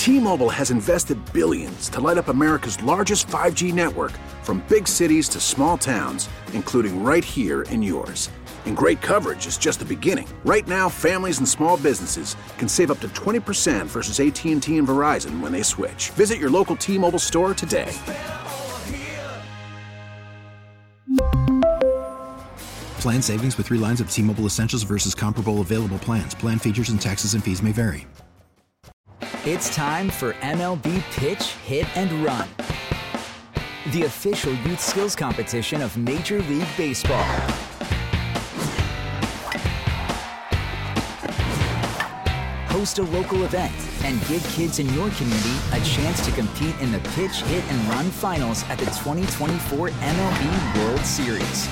T-Mobile has invested billions to light up America's largest 5G network, from big cities to small towns, including right here in yours. And great coverage is just the beginning. Right now, families and small businesses can save up to 20% versus AT&T and Verizon when they switch. Visit your local T-Mobile store today. Plan savings with 3 lines of T-Mobile Essentials versus comparable available plans. Plan features and taxes and fees may vary. It's time for MLB Pitch, Hit, and Run, the official youth skills competition of Major League Baseball. Host a local event and give kids in your community a chance to compete in the Pitch, Hit, and Run finals at the 2024 MLB World Series.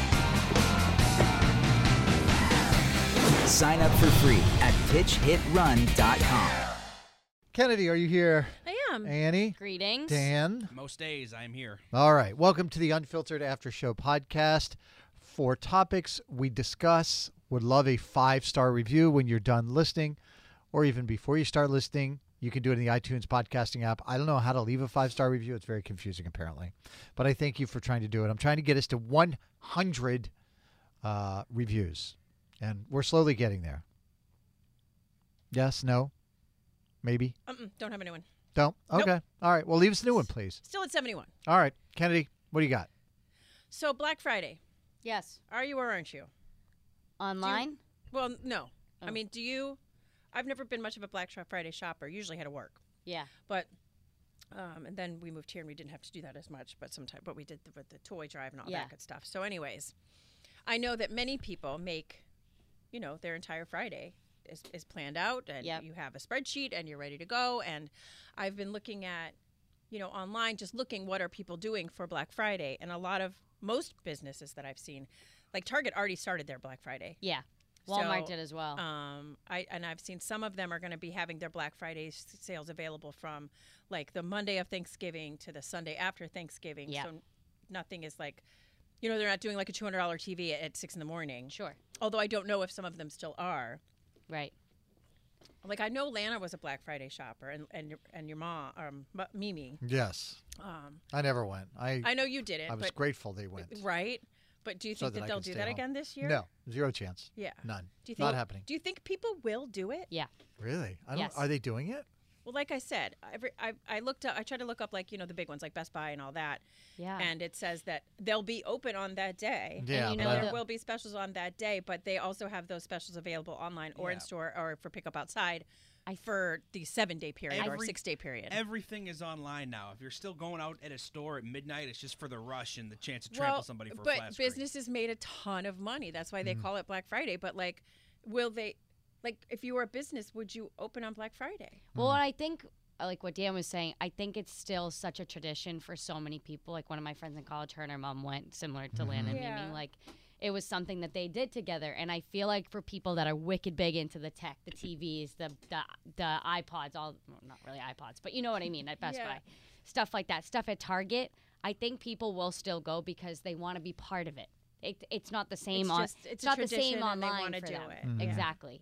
Sign up for free at pitchhitrun.com. Kennedy, are you here? I am. Annie? Greetings. Dan? Most days I am here. All right. Welcome to the Unfiltered After Show podcast. For topics we discuss, would love a 5-star review when you're done listening, or even before you start listening. You can do it in the iTunes podcasting app. I don't know how to leave a 5-star review. It's very confusing, apparently. But I thank you for trying to do it. I'm trying to get us to 100 reviews, and we're slowly getting there. Yes? No? Maybe? Don't have a new one. Don't? Okay. Nope. All right. Well, leave us a new one, please. Still at 71. All right. Kennedy, what do you got? So Black Friday. Yes. Are you or aren't you? Online? Well, no. Oh. I mean, do you? I've never been much of a Black Friday shopper. Usually had to work. Yeah. But, and then we moved here and we didn't have to do that as much. But we did with the toy drive and all that good stuff. So anyways, I know that many people make, their entire Friday is planned out, and you have a spreadsheet and you're ready to go. And I've been looking at, online, just looking what are people doing for Black Friday. And most businesses that I've seen, like Target already started their Black Friday. Yeah. Walmart did as well. I've seen some of them are going to be having their Black Friday sales available from like the Monday of Thanksgiving to the Sunday after Thanksgiving. Yeah. So nothing is like, they're not doing like a $200 TV at 6 a.m. Sure. Although I don't know if some of them still are. Right. Like I know Lana was a Black Friday shopper, and your mom, Mimi. Yes. I never went. I know you didn't. I was grateful they went. Right. But do you think that they'll do that again this year? No, 0 chance. Yeah. None. Not happening. Do you think people will do it? Yeah. Really? Yes. Are they doing it? Well, like I said, I looked up. I tried to look up the big ones like Best Buy and all that. Yeah. And it says that they'll be open on that day. Yeah. And there will be specials on that day, but they also have those specials available online or in store or for pickup outside. For the 7-day period or 6-day period. Everything is online now. If you're still going out at a store at midnight, it's just for the rush and the chance to trample somebody for a flat screen. But businesses made a ton of money. That's why they call it Black Friday. But will they? If you were a business, would you open on Black Friday? Well, I think, like what Dan was saying, I think it's still such a tradition for so many people. Like one of my friends in college, her and her mom went, similar to Lana and Mimi. It was something that they did together, and I feel like for people that are wicked big into the tech, the TVs, the iPods, not really iPods, but you know what I mean, at Best Buy, stuff like that, stuff at Target, I think people will still go because they want to be part of it. It's not the same it's not the same online for them. It. Mm-hmm. Exactly.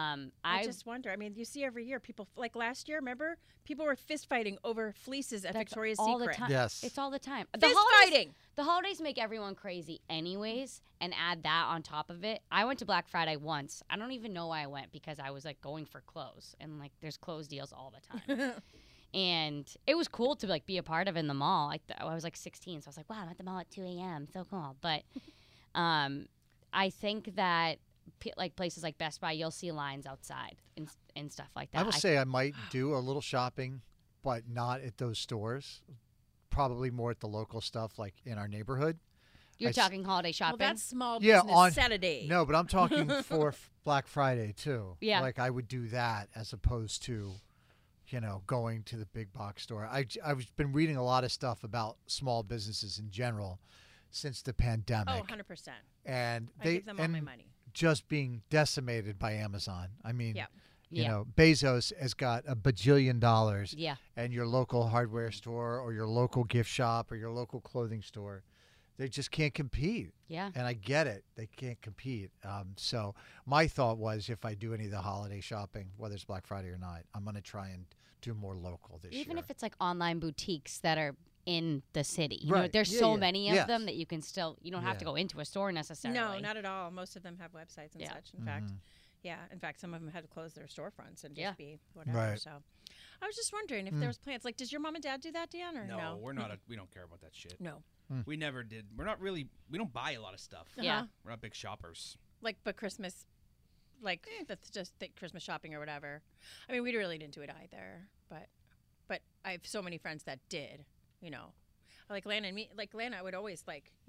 I just wonder. I mean, you see every year people like last year. Remember, people were fist fighting over fleeces at Victoria's all Secret. The time. Yes, it's all the time. Fist fighting. The holidays make everyone crazy, anyways, and add that on top of it. I went to Black Friday once. I don't even know why I went because I was going for clothes, and there's clothes deals all the time. And it was cool to be a part of in the mall. I was 16, so I was like, wow, I'm at the mall at 2 a.m. So cool. But I think that places like Best Buy, you'll see lines outside and stuff like that. I will say I might do a little shopping, but not at those stores. Probably more at the local stuff like in our neighborhood. You're talking holiday shopping? Well, that's small business on Saturday. No, but I'm talking for Black Friday too. Yeah. I would do that as opposed to, going to the big box store. I've been reading a lot of stuff about small businesses in general since the pandemic. Oh, 100%. And I give them all my money. Just being decimated by Amazon. I mean, Yeah. Bezos has got $1 bajillion. Yeah. And your local hardware store or your local gift shop or your local clothing store they just can't compete. Yeah. And I get it. They can't compete. So my thought was if I do any of the holiday shopping, whether it's Black Friday or not, I'm going to try and do more local this year. Even if it's like online boutiques that are in the city. You Right. know, there's Yeah, so yeah. many of Yes. them that you can still, you don't have to Yeah. go into a store necessarily. No, not at all. Most of them have websites and Yeah. such. In fact, in fact, some of them had to close their storefronts and just Yeah. be whatever. Right. So, I was just wondering if there was plans. Like, does your mom and dad do that, Dan, or no? No, we're not. We don't care about that shit. No. We never did. We're not really. We don't buy a lot of stuff. Yeah. We're not big shoppers. Like, but Christmas, like that's just the Christmas shopping or whatever. I mean, we really didn't do it either. But I have so many friends that did. You know, like Lana and me. Like Lana would always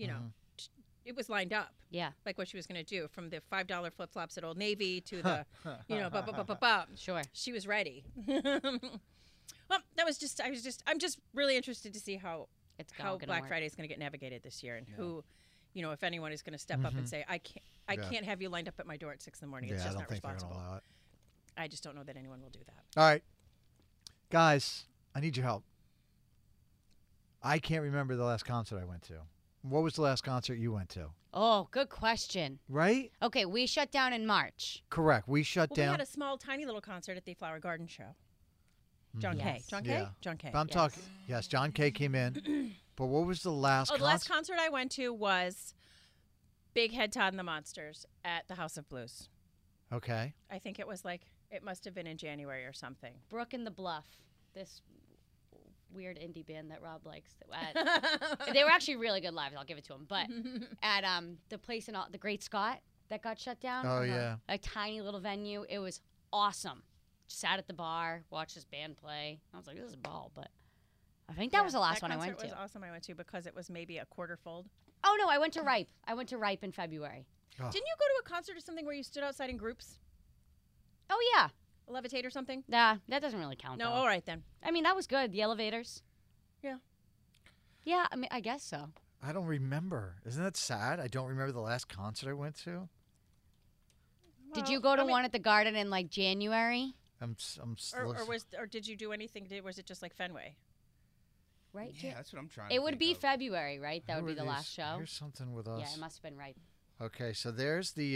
it was lined up. Yeah. Like what she was going to do, from the $5 flip flops at Old Navy to the, Sure. She was ready. Well, that was just. I'm just really interested to see how Black Friday is going to get navigated this year, and who, if anyone is going to step up and say, I can't have you lined up at my door at 6 a.m. It's I just don't not think they're responsible. going to allow it. I just don't know that anyone will do that. All right. Guys, I need your help. I can't remember the last concert I went to. What was the last concert you went to? Oh, good question. Right? Okay, we shut down in March. Correct. We shut We down. had a small, tiny little concert at the Flower Garden show. John Kay. Yes. John Kay? Yeah. John Kay. But I'm talking. Yes, John Kay came in. But what was the last the concert? last concert I went to was Big Head Todd and the Monsters at the House of Blues. Okay. I think it must have been in January or something. Brook and the Bluff, this weird indie band that Rob likes. They were actually really good live. I'll give it to them. But at the place in the Great Scott that got shut down. Oh, yeah. A tiny little venue. It was awesome. Sat at the bar, watched this band play. I was like, this is a ball. But I think that was the last one I went to. That concert was awesome. I went to because it was maybe a quarter fold. Oh, no, I went to Ripe. I went to Ripe in February. Oh. Didn't you go to a concert or something where you stood outside in groups? Oh, yeah. Levitate or something? Nah, that doesn't really count, No, though. all right then. I mean, that was good. The elevators. Yeah. Yeah, I mean, I guess so. I don't remember. Isn't that sad? I don't remember the last concert I went to. Did you go to one at the Garden in like January? Or did you do anything? Was it just like Fenway? Right? Yeah, that's what I'm trying to It would think be of. February, right? That Who would be are the last these? show. Here's something with us. Yeah, it must have been right. Okay, so there's the.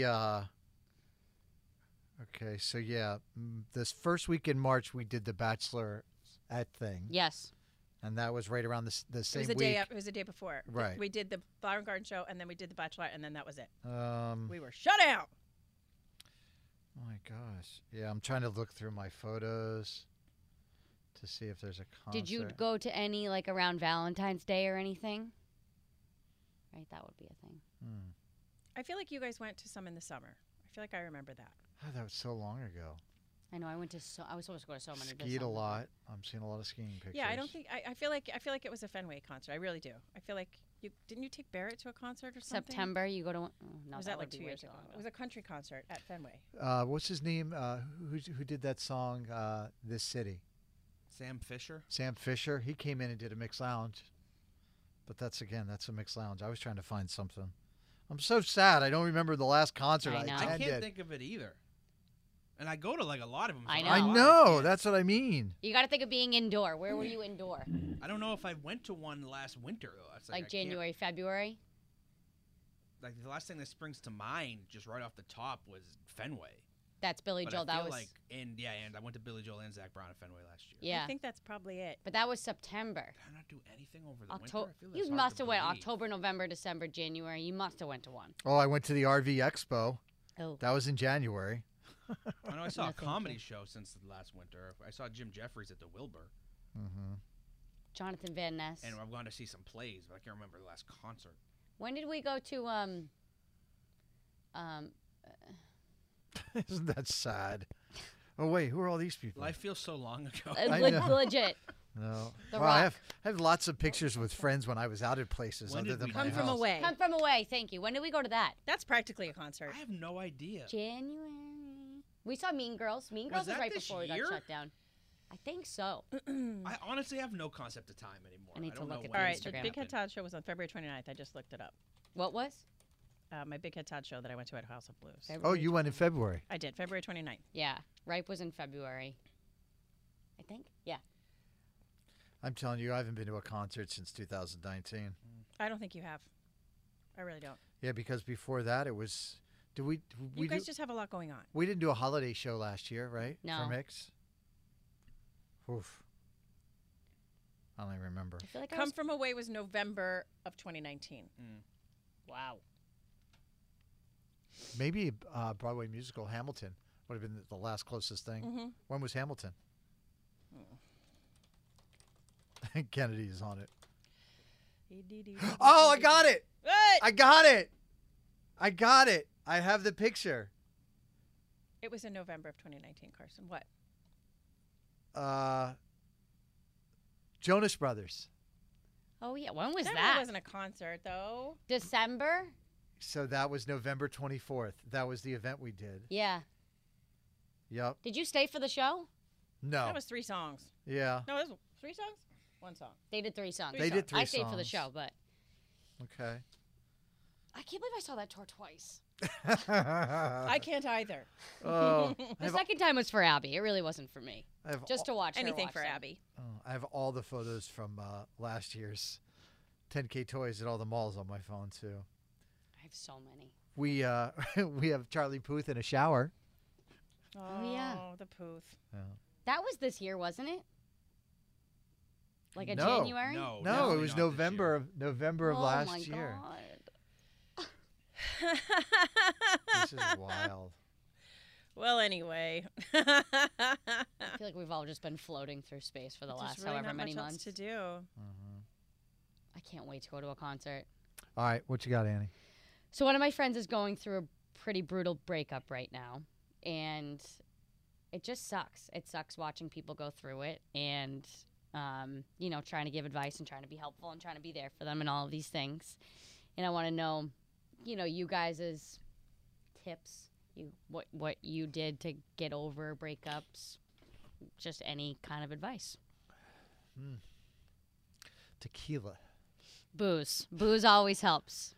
Okay, so yeah, this first week in March we did the Bachelor thing. Yes. And that was right around the same week. It was the day before. Right. We did the Flower Garden show, and then we did the Bachelorette, and then that was it. We were shut out. Oh my gosh. Yeah, I'm trying to look through my photos to see if there's a concert. Did you go to any like around Valentine's Day or anything? Right, that would be a thing. I feel like you guys went to some in the summer. I feel like I remember that. Oh, that was so long ago. I know. I was supposed to go to so many. Skied a lot. I'm seeing a lot of skiing pictures. Yeah, I don't think. I feel like it was a Fenway concert. I really do. I feel like didn't you take Barrett to a concert or something? September, you go to one. Oh, no, was that that would like be 2 way years too ago? long It was a country concert at Fenway. What's his name? Who did that song? This City. Sam Fisher. Sam Fisher. He came in and did a mixed lounge. But that's a mixed lounge. I was trying to find something. I'm so sad. I don't remember the last concert I I know. attended. I can't think of it either. And I go to like a lot of them. I so know. I don't know. That's what I mean. You got to think of being indoor. Where were you indoor? I don't know if I went to one last winter though. That's Like I can't- January, February? Like the last thing that springs to mind, just right off the top, was Fenway. That's Billy But Joel. I That feel was like, and I went to Billy Joel and Zach Brown at Fenway last year. yeah. I think that's probably it. But that was September. Did I not do anything over the winter? October. I feel that's You hard must to have went believe. October, November, December, January. You must have went to one. Oh, I went to the RV Expo. Oh. That was in January. I know I saw No, a thank comedy you. show since the last winter. I saw Jim Jeffries at the Wilbur, Jonathan Van Ness. and I've gone to see some plays, but I can't remember the last concert. When did we go to Isn't that sad? Oh wait, who are all these people? Life feels so long ago. I know. legit? No. The well, I Rock. have lots of pictures with friends when I was out at places When other did than we my Come from house. away. Come from away. Thank you. When did we go to that? That's practically a concert. I have no idea. January. We saw Mean Girls. Mean Girls was that right this before we got year? shut down. I think so. I honestly have no concept of time anymore. I need to don't look know at when All the right, it the Instagram. Big Head happened. Todd show was on February 29th. I just looked it up. What was? My Big Head Todd show that I went to at House of Blues. Oh, February you went in February. I did, February 29th. Yeah. Ripe was in February. I think. Yeah. I'm telling you, I haven't been to a concert since 2019. I don't think you have. I really don't. Yeah, because before that it was. You guys just have a lot going on. We didn't do a holiday show last year, right? No. For Mix. Oof. I don't even remember. I feel like Come From Away was November of 2019. Wow. Maybe Broadway musical Hamilton would have been the last closest thing. Mm-hmm. When was Hamilton? Kennedy is on it. Oh, I got it! What? I got it! I got it! I have the picture. It was in November of 2019, Carson. What? Jonas Brothers. Oh, yeah. When was that? That wasn't a concert, though. December? So that was November 24th. That was the event we did. Yeah. Yep. Did you stay for the show? No. That was 3 songs. Yeah. No, it was 3 songs? 1 song. They did 3 songs. They did 3 I songs. stayed for the show, but. Okay. I can't believe I saw that tour twice. I can't either. Oh, The second time was for Abby. It really wasn't for me. I have Just to watch her anything watch for them. Abby. I have all the photos from last year's 10K Toys at all the malls on my phone too. I have so many. We we have Charlie Puth in a shower. Oh, yeah. The Puth. Yeah. That was this year, wasn't it? Like a No. January? No, No, it was not this year. November of last my year. God. This is wild. Well, anyway. I feel like we've all just been floating through space for the There's last really however not many much months. else to do. I can't wait to go to a concert. All right, what you got, Annie? So one of my friends is going through a pretty brutal breakup right now, and it just sucks. It sucks watching people go through it and, trying to give advice and trying to be helpful and trying to be there for them and all of these things. And I want to know, you guys' tips, what you did to get over breakups, just any kind of advice. Tequila. Booze. Booze always helps.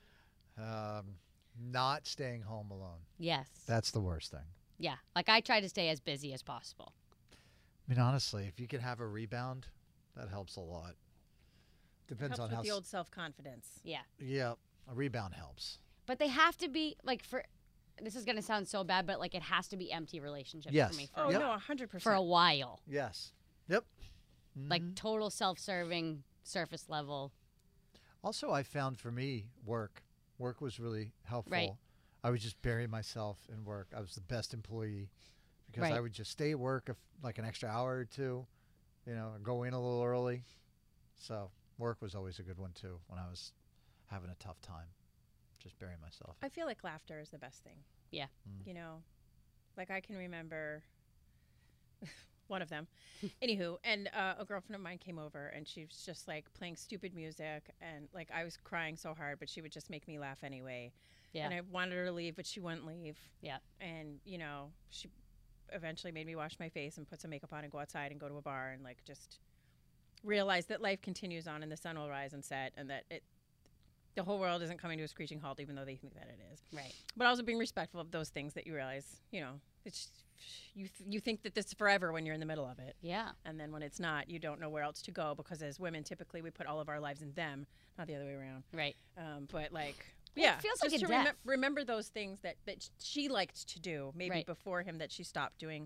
Not staying home alone. Yes. That's the worst thing. Yeah. Like I try to stay as busy as possible. I mean, honestly, if you can have a rebound, that helps a lot. Depends Helps on how. with the old self-confidence. Yeah. Yeah, a rebound helps. But they have to be this is going to sound so bad, but it has to be empty relationships Yes. for me Oh, Yep. no, 100%. for a while. Yes. Yep. Like total self-serving, surface level. Also, I found for me, work was really helpful. Right. I would just bury myself in work. I was the best employee because Right. I would just stay at work like an extra hour or two, and go in a little early. So work was always a good one too when I was having a tough time. Just bury myself. I feel like laughter is the best thing. Yeah. I can remember one of them. Anywho, and a girlfriend of mine came over and she was just playing stupid music and I was crying so hard, but she would just make me laugh anyway. Yeah. And I wanted her to leave, but she wouldn't leave. Yeah. And, she eventually made me wash my face and put some makeup on and go outside and go to a bar and just realize that life continues on and the sun will rise and set and that the whole world isn't coming to a screeching halt, even though they think that it is. Right. But also being respectful of those things that you realize, it's you think that this is forever when you're in the middle of it. Yeah. And then when it's not, you don't know where else to go because as women, typically we put all of our lives in them, not the other way around. Right. But it feels like just a to death. remember those things that she liked to do, maybe Right. before him that she stopped doing,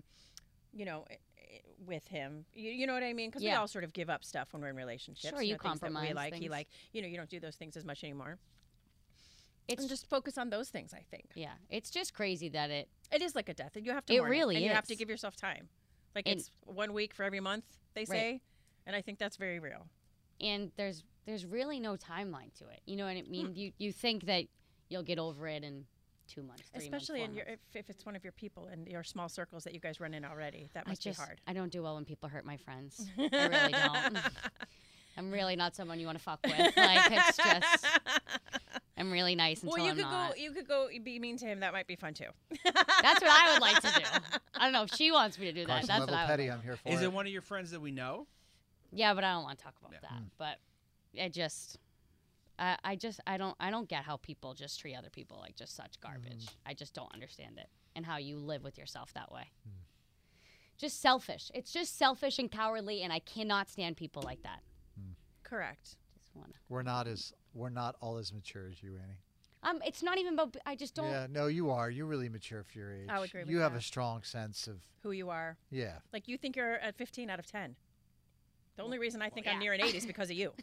with him. You know what I mean? Because we Yeah. all sort of give up stuff when we're in relationships. Sure, you things that we compromise like, he things. like. You don't do those things as much anymore. It's And just focus on those things, I think. Yeah. It's just crazy that it It is like a death. You have to It mourn really and you have to is. give yourself time. And- It's 1 week for every month, they say. And I think that's very real. and there's really no timeline to it. You know what I mean? You think that you'll get over it in 2 months, 3 months, Especially 4 in your months. if it's one of your people and your small circles that you guys run in already. That must be hard. I don't do well when people hurt my friends. I really don't. I'm really not someone you want to fuck with. It's just I'm really nice until Well, I'm not. you could go be mean to him. That might be fun too. That's what I would like to do. I don't know if she wants me to do that. Carson That's what level I would petty. like. I'm here for Is it. it one of your friends that we know? Yeah, but I don't want to talk about Yeah. that. But it just I don't get how people just treat other people like just such garbage. I just don't understand it and how you live with yourself that way. Just selfish. It's just selfish and cowardly, and I cannot stand people like that. Correct. Just wanna. We're not all as mature as you, Annie. It's not even about. I just don't. Yeah, no, you are. You're really mature for your age. I would agree with You have that. a strong sense of Who you are. Yeah. Like you think you're at 15 out of 10. The only reason I think I'm near an 8 is because of you.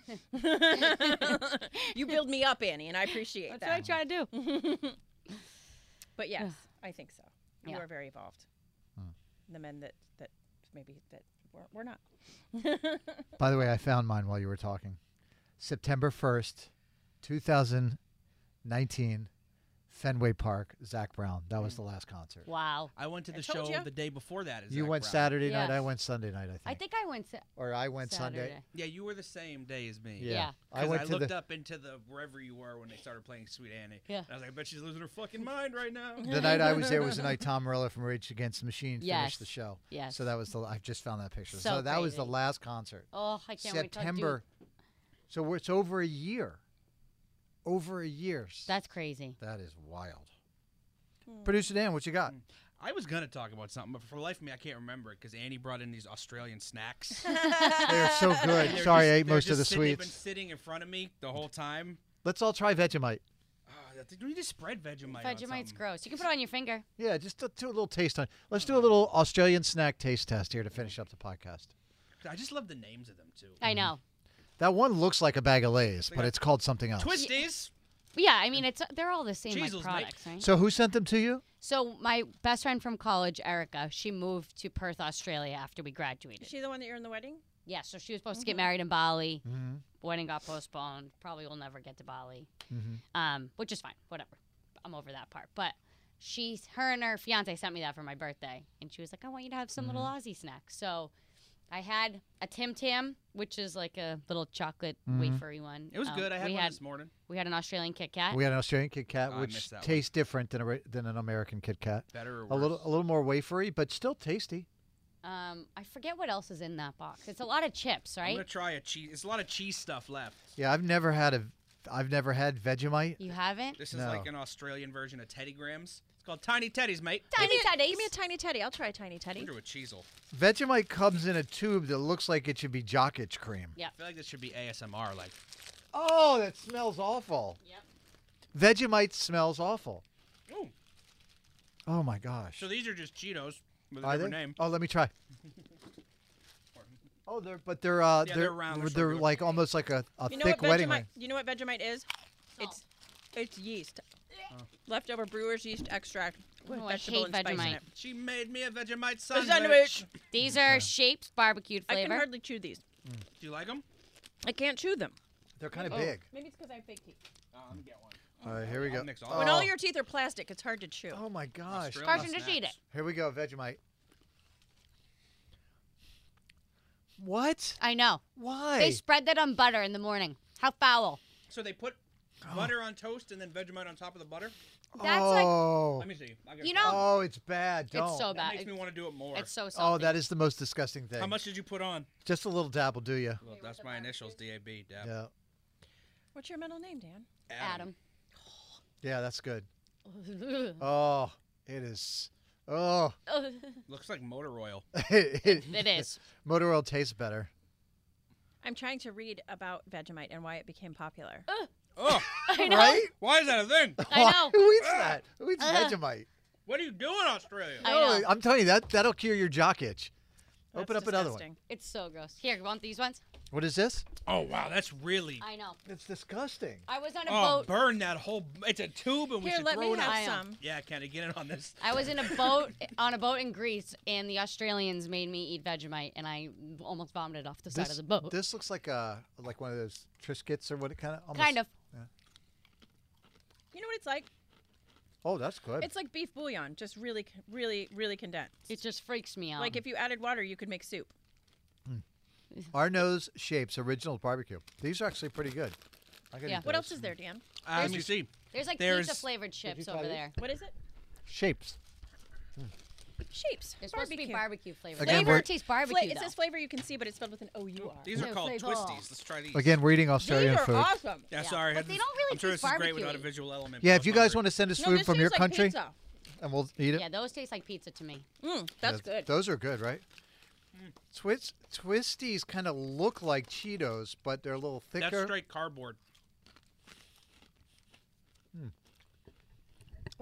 You build me up, Annie, and I appreciate that. That's what I try to do. But yes, I think so. You Yeah. are very evolved. The men that maybe that we're not. By the way, I found mine while you were talking. September 1st, 2019, Fenway Park, Zach Brown. That was the last concert. Wow. I went to the told show you. the day before that. You Zach went Brown. Saturday night. Yes. I went Sunday night, I think. I think I went. Or I went Sunday. Saturday. Yeah, you were the same day as me. Yeah. Yeah. I went to looked the up into the wherever you were when they started playing Sweet Annie. Yeah. And I was like, I bet she's losing her fucking mind right now. the night I was there was the night Tom Morello from Rage Against the Machine Yes. finished the show. Yes. So that was I just found that picture. So that was the crazy. last concert. Oh, I can't wait to September. So it's over a year. Over a year. That's crazy. That is wild. Producer Dan, what you got? I was going to talk about something, but for the life of me, I can't remember it because Annie brought in these Australian snacks. They're so good. They're Sorry, I just- ate they're most of just the They've been sweets. sitting in front of me the whole time. Let's all try Vegemite. Do we just spread Vegemite on Vegemite's something? gross. You can put it on your finger. Yeah, just do a little taste on. Let's do a little Australian snack taste test here to finish up the podcast. I just love the names of them, too. I know. That one looks like a bag of Lay's, They but got it's called something else. Twisties. Yeah, I mean, they're all the same Cheezels, like products, right? So who sent them to you? So my best friend from college, Erica, she moved to Perth, Australia after we graduated. Is she the one that you're in the wedding? Yeah, so she was supposed to get married in Bali. Mm-hmm. Wedding got postponed. Probably will never get to Bali. Mm-hmm. Which is fine. Whatever. I'm over that part. But her and her fiance sent me that for my birthday, and she was like, "I want you to have some little Aussie snacks." So I had a Tim Tam, which is like a little chocolate wafery one. It was good. I had we one this morning. We had an Australian Kit Kat. We had an Australian Kit Kat, Oh, I which missed that one. tastes different than an American Kit Kat. Better or A worse? little more wafery, but still tasty. I forget what else is in that box. It's a lot of chips, I'm right? going to try a cheese. There's a lot of cheese stuff left. Yeah, I've never had Vegemite. You haven't? This is No. like an Australian version of Teddy Grahams. It's called Tiny Teddies, mate. Tiny Teddies. Give me a tiny teddy. I'll try a tiny I teddy. wonder what cheesel. Vegemite comes in a tube that looks like it should be jock itch cream. Yeah. I feel like this should be ASMR. Like, Oh, that smells awful. Yep. Vegemite smells awful. ooh. Oh my gosh. So these are just Cheetos with a Are different they? name. Oh, let me try. Oh, they're they're they're round, they're they're circular. like almost like a You know thick what wedding Vegemite? ring. You know what Vegemite is? It's yeast. Leftover brewer's yeast extract with Oh, I vegetable hate and spice in Vegemite. it. She made me a Vegemite A sandwich. sandwich. These are shapes, barbecued I can flavor. hardly chew these. Do you like them? I can't chew them. They're kind of Oh. big. Maybe it's because I have fake teeth. I'm gonna get one. All right, here we I'll go. mix all When of all them. your teeth are plastic, it's hard to chew. Oh my gosh. Australian Carson, just snacks. eat it. Here we go, Vegemite. What? I know. Why? They spread that on butter in the morning. How foul. So they put butter on toast and then Vegemite on top of the butter? That's like, oh. Let me see. I'll get You it. know- Oh, it's bad. Don't. it's so That bad. makes me want to do it more. It's so Oh, salty. that is the most disgusting thing. How much did you put on? Just a little dab will do you. Well, that's my initials, DAB. Dab. Yeah. What's your middle name, Dan? Adam. Yeah, that's good. Oh, it is. Oh, Looks like motor oil. It is. Motor oil tastes better. I'm trying to read about Vegemite and why it became popular. Oh, I know. Right? why is that a thing? I know. Who eats that? Who eats Vegemite? What are you doing, Australia? I know. I'm telling you, that'll cure your jock itch. Open That's up another one. disgusting. It's so gross. Here, you want these ones? What is this? Oh, wow, that's really... I know. It's disgusting. I was on a Oh, boat. burn that whole... It's a tube and we Here, should let throw me it out. have I know. some. Yeah, Kenny, get in on this. I was in a boat on a boat in Greece, and the Australians made me eat Vegemite, and I almost vomited off the side of the boat. This looks like one of those Triscuits or what it kind of. Kind of. You know what it's like? Oh, that's good. It's like beef bouillon, just really, really, really condensed. It just freaks me out. Like if you added water, you could make soup. Arno's Shapes Original Barbecue. These are actually pretty good. I gotta Yeah. eat What those. else is there, Dan? Let me see. There's like There's- pizza flavored chips try over these? there. What is it? Shapes. Shapes. There's supposed to be barbecue flavor. Again, Flavor we're- tastes barbecue It though. says flavor you can see, but it's spelled with an O-U-R. These are No called flavor. twisties. Let's try these. Again, we're eating Australian These are food. awesome. Yeah, Yeah. sorry. But they don't really I'm sure taste this is great without a barbecue-y. visual element. Yeah, but if you I'm guys hungry. want to send us No, food this from your tastes like country, pizza. and we'll eat it. Yeah, those taste like pizza to me. That's good. Those are good, right? Twisties kind of look like Cheetos, but they're a little thicker. That's straight cardboard.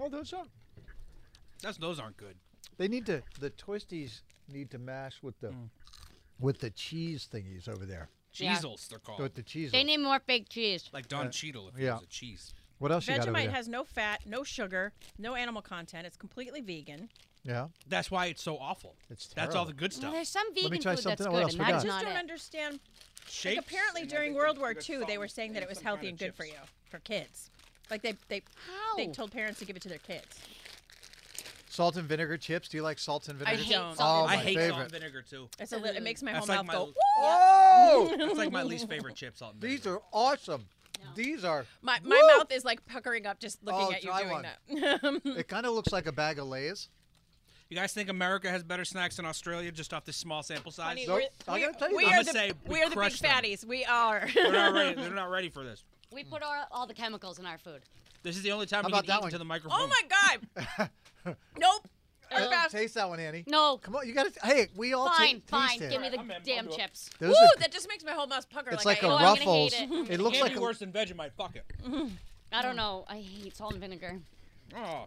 Oh, those aren't. Those aren't good. They need to. The twisties need to mash with the cheese thingies over there. Cheezels, they're called. With the cheese. They need more fake cheese. Like Don Cheadle if it was a cheese. What else you got over there? Vegemite has no fat, no sugar, no animal content. It's completely vegan. Yeah. That's why it's so awful. It's terrible. That's all the good stuff. Well, there's some vegan me try food that's something. good, What else and we that's got? I just not don't it. understand. Shapes, Like apparently during World War II, they were saying that it was healthy and good for you, for kids. Like they told parents to give it to their kids. Salt and vinegar chips. Do you like salt and vinegar? I don't. Oh, I my hate favorite. salt and vinegar too. It makes my That's whole like mouth go. Oh! That's like my least favorite chip, salt and vinegar. These are awesome. No. These are. My mouth is like puckering up just looking at you doing that. It kind of looks like a bag of Lay's. You guys think America has better snacks than Australia just off this small sample size? Honey, Nope. we I'm gonna tell you. we I'm are gonna the say we we are the big crushed them. fatties. We are. They're not ready for this. We put all the chemicals in our food. This is the only time How we about can that eat one? into the microphone. Oh my God! Nope. Taste that one, Annie. No. Come on, you got to. Hey, we all Fine, taste it. give me the I'm in. damn I'll do it. chips. Those Woo! are- That just makes my whole mouth pucker. It's like like a I I'm gonna Ruffles. hate It looks Can't like be worse than Vegemite. Fuck it. I don't know. I hate salt and vinegar. Oh.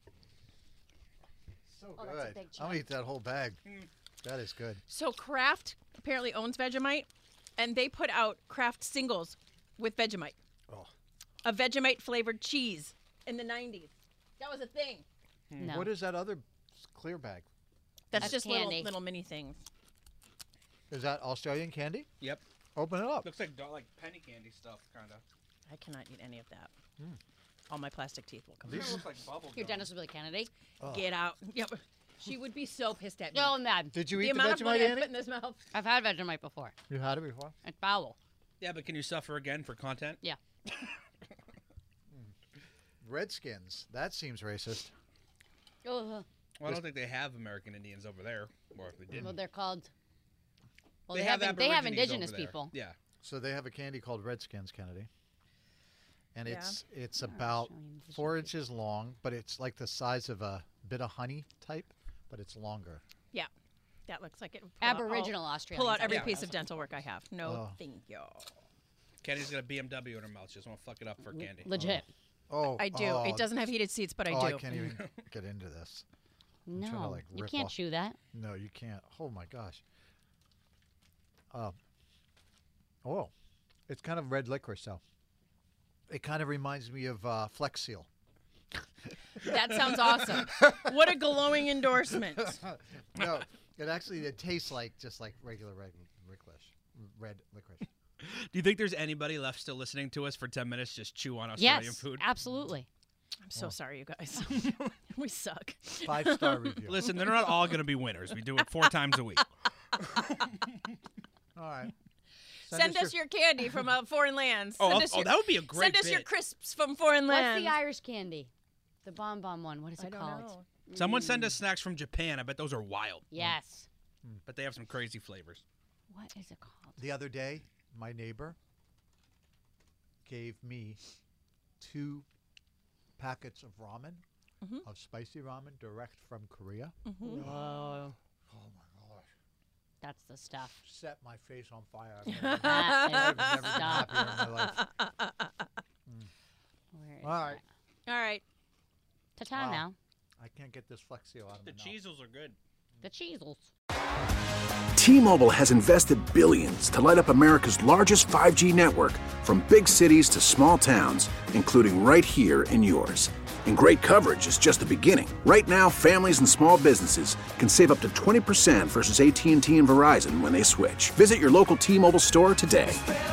so Oh, that's a good. big I'm gonna chip. eat that whole bag. That is good. So Kraft apparently owns Vegemite, and they put out Kraft singles with Vegemite. Oh. A Vegemite flavored cheese in the 90s. That was a thing. No. What is that other clear bag? That's just little candy. mini things. Is that Australian candy? Yep. Open it up. Looks like penny candy stuff, kind of. I cannot eat any of that. All my plastic teeth will come These out. look like bubble Your gum. dentist will be like, Kennedy. Get out. Yep. She would be so pissed at me. No, I'm mad. Did you The eat the amount of money Vegemite, I Annie? put in this mouth. I've had Vegemite before. You had it before? It's foul. Yeah, but can you suffer again for content? Yeah. Redskins. That seems racist. Ugh. Well, I don't think they have American Indians over there, or if they did. Well, they're called. Well, they they have have Aborigines indigenous over there. people. Yeah. So they have a candy called Redskins, Kennedy. And Yeah. it's about showing indigenous 4 inches long, but it's like the size of a bit of honey type, but it's longer. Yeah. That looks like it. would pull out all- Aboriginal Australians. Pull out every Yeah. piece of dental work I have. No, Oh. thank you. Kenny's got a BMW in her mouth. She doesn't want to fuck it up for candy. Legit. Oh, I do. Oh, it doesn't have heated seats, but I oh, do. I can't even get into this. trying to, No, like, you rip can't off- chew that. No, you can't. Oh my gosh. Oh, it's kind of red licorice though. It kind of reminds me of Flex Seal. That sounds awesome. What a glowing endorsement. No, it tastes like just like regular red licorice. Do you think there's anybody left still listening to us for 10 minutes just chew on Australian Yes, food? absolutely. I'm so sorry, you guys. We suck. 5-star review. Listen, they're not all going to be winners. We do it 4 times a week. All right. Send us your candy from foreign lands. Oh, Send us your, that would be a great Send us your bit. crisps from foreign What's lands. the Irish candy? The Bon Bon one. What is I it don't called? know. Someone send us snacks from Japan. I bet those are wild. Yes. But they have some crazy flavors. What is it called? The other day, my neighbor gave me 2 packets of ramen, of spicy ramen, direct from Korea. Whoa. Oh my gosh. That's the stuff. Set my face on fire. That I've is never the been stuff. happier in my life. Where is All right. that? All right. Ta-ta Wow. now. I can't get this Flexio out of The my mouth. cheezels are good. The Cheezels. T-Mobile has invested billions to light up America's largest 5G network, from big cities to small towns, including right here in yours. And great coverage is just the beginning. Right now, families and small businesses can save up to 20% versus AT&T and Verizon when they switch. Visit your local T-Mobile store today.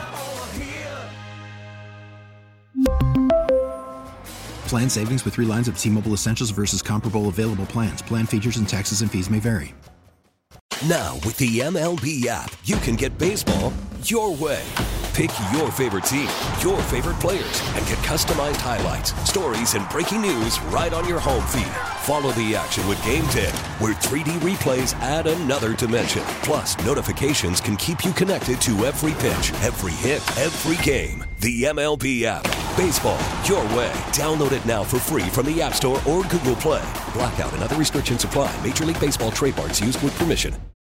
Plan savings with 3 lines of T-Mobile Essentials versus comparable available plans. Plan features and taxes and fees may vary. Now, with the MLB app, you can get baseball your way. Pick your favorite team, your favorite players, and get customized highlights, stories, and breaking news right on your home feed. Follow the action with Game Day, where 3D replays add another dimension. Plus, notifications can keep you connected to every pitch, every hit, every game. The MLB app. Baseball your way. Download it now for free from the App Store or Google Play. Blackout and other restrictions apply. Major League Baseball trademarks used with permission.